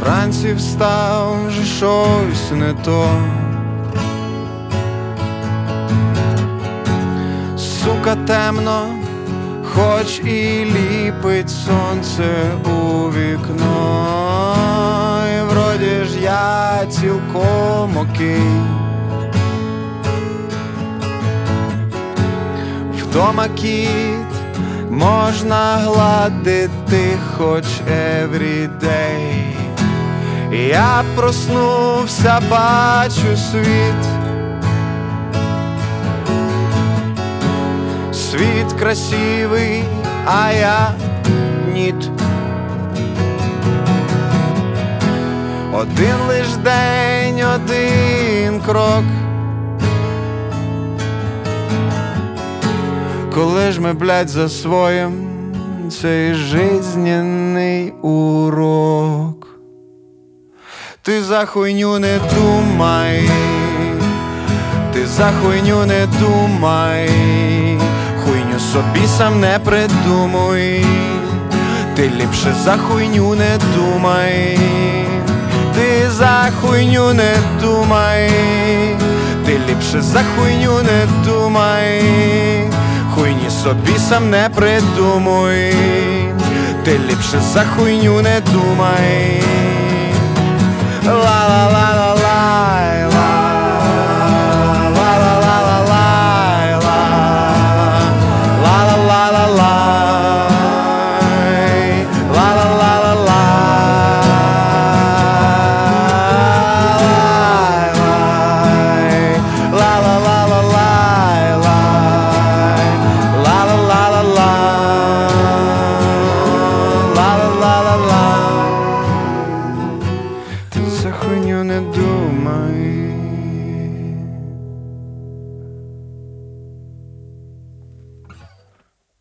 Вранці встав, вже щось не то. Сука, темно, хоч і ліпить сонце у вікно, і вроді ж я цілком окей. Вдома кіт, можна гладити хоч everyday. Я проснувся, бачу світ. Світ красивий, а я ніт. Один лиш день, один крок. Коли ж ми, блядь, засвоїм цей жизненний урок? Ти за хуйню не думай, ти за хуйню не думай, хуйню собі сам не придумуй. Ти ліпше за хуйню не думай, ти за хуйню не думай, ти ліпше за хуйню не думай, хуйні собі сам не придумуй. Ти ліпше за хуйню не думай. Ла-ла-ла-ла-лай, ла-ла-ла-ла-лай, ла-ла-ла-ла-лай, ла-ла-ла-ла-лай, ла-ла-ла-ла-лай, ла-ла-ла-ла-ла. Ти за хуйню не думай.